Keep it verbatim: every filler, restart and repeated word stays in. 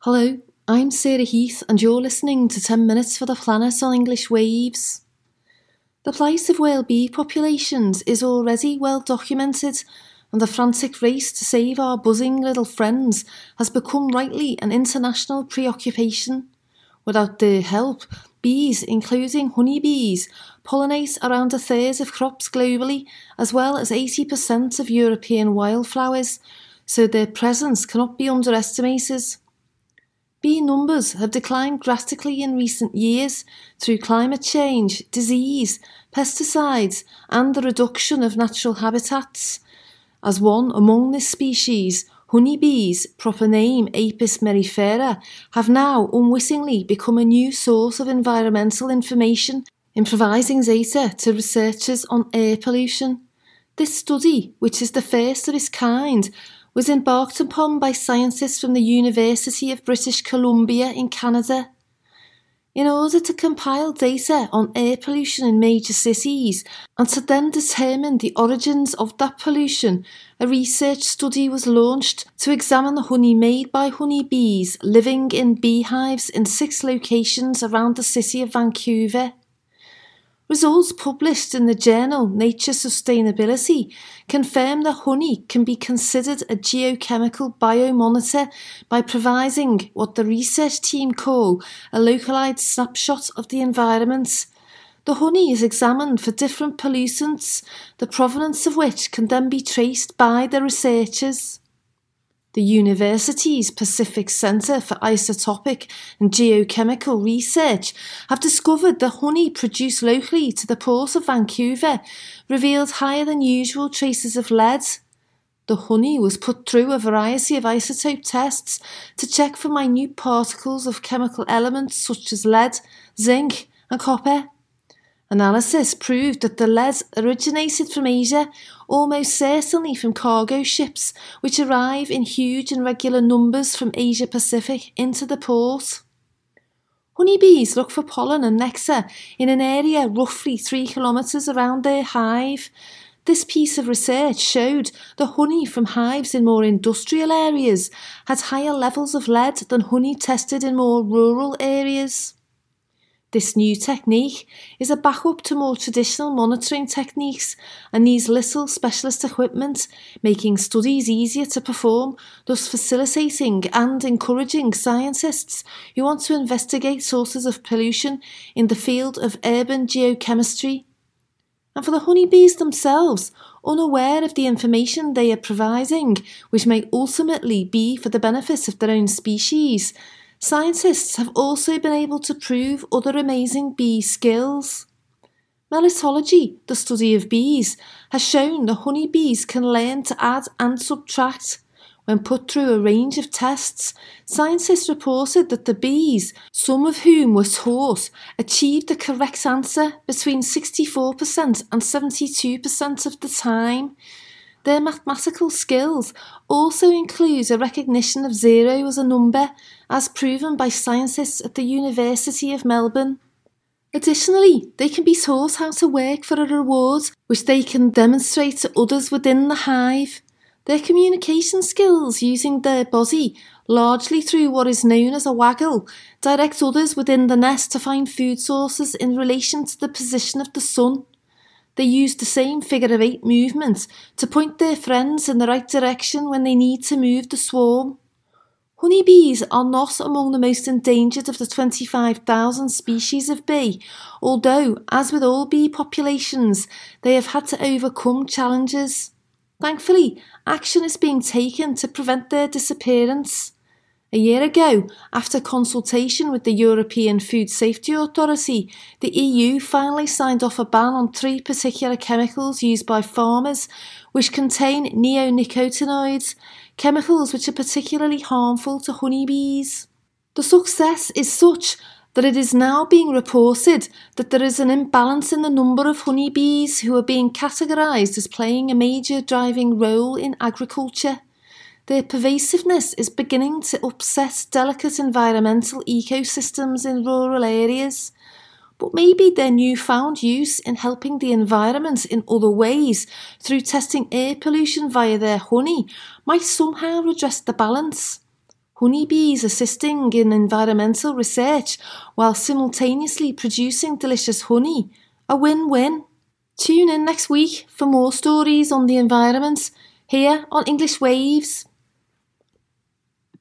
Hello, I'm Sarah Heath and you're listening to ten minutes for the Planet on English Waves. The plight of whale bee populations is already well documented, and the frantic race to save our buzzing little friends has become rightly an international preoccupation. Without their help, bees, including honeybees, pollinate around a third of crops globally, as well as eighty percent of European wildflowers, so their presence cannot be underestimated. Bee numbers have declined drastically in recent years through climate change, disease, pesticides, and the reduction of natural habitats. As one among this species, honeybees, proper name Apis mellifera, have now unwittingly become a new source of environmental information, improvising data to researchers on air pollution. This study, which is the first of its kind, was embarked upon by scientists from the University of British Columbia in Canada. In order to compile data on air pollution in major cities and to then determine the origins of that pollution, a research study was launched to examine the honey made by honeybees living in beehives in six locations around the city of Vancouver. Results published in the journal Nature Sustainability confirm that honey can be considered a geochemical biomonitor by providing what the research team call a localized snapshot of the environment. The honey is examined for different pollutants, the provenance of which can then be traced by the researchers. The university's Pacific Centre for Isotopic and Geochemical Research have discovered that honey produced locally to the port of Vancouver revealed higher than usual traces of lead. The honey was put through a variety of isotope tests to check for minute particles of chemical elements such as lead, zinc and copper. Analysis proved that the lead originated from Asia, almost certainly from cargo ships, which arrive in huge and regular numbers from Asia Pacific into the port. Honeybees look for pollen and nectar in an area roughly three kilometres around their hive. This piece of research showed that honey from hives in more industrial areas had higher levels of lead than honey tested in more rural areas. This new technique is a backup to more traditional monitoring techniques and needs little specialist equipment, making studies easier to perform, thus facilitating and encouraging scientists who want to investigate sources of pollution in the field of urban geochemistry. And for the honeybees themselves, unaware of the information they are providing, which may ultimately be for the benefit of their own species, scientists have also been able to prove other amazing bee skills. Melitology, the study of bees, has shown that honeybees can learn to add and subtract. When put through a range of tests, scientists reported that the bees, some of whom were taught, achieved the correct answer between sixty-four percent and seventy-two percent of the time. Their mathematical skills also include a recognition of zero as a number, as proven by scientists at the University of Melbourne. Additionally, they can be taught how to work for a reward, which they can demonstrate to others within the hive. Their communication skills using their body, largely through what is known as a waggle, direct others within the nest to find food sources in relation to the position of the sun. They use the same figure of eight movement to point their friends in the right direction when they need to move the swarm. Honeybees are not among the most endangered of the twenty-five thousand species of bee, although, as with all bee populations, they have had to overcome challenges. Thankfully, action is being taken to prevent their disappearance. A year ago, after consultation with the European Food Safety Authority, the E U finally signed off a ban on three particular chemicals used by farmers, which contain neonicotinoids, chemicals which are particularly harmful to honeybees. The success is such that it is now being reported that there is an imbalance in the number of honeybees who are being categorised as playing a major driving role in agriculture. Their pervasiveness is beginning to upset delicate environmental ecosystems in rural areas. But maybe their newfound use in helping the environment in other ways through testing air pollution via their honey might somehow redress the balance. honeybees assisting in environmental research while simultaneously producing delicious honey. A win-win. Tune in next week for more stories on the environment here on English Waves.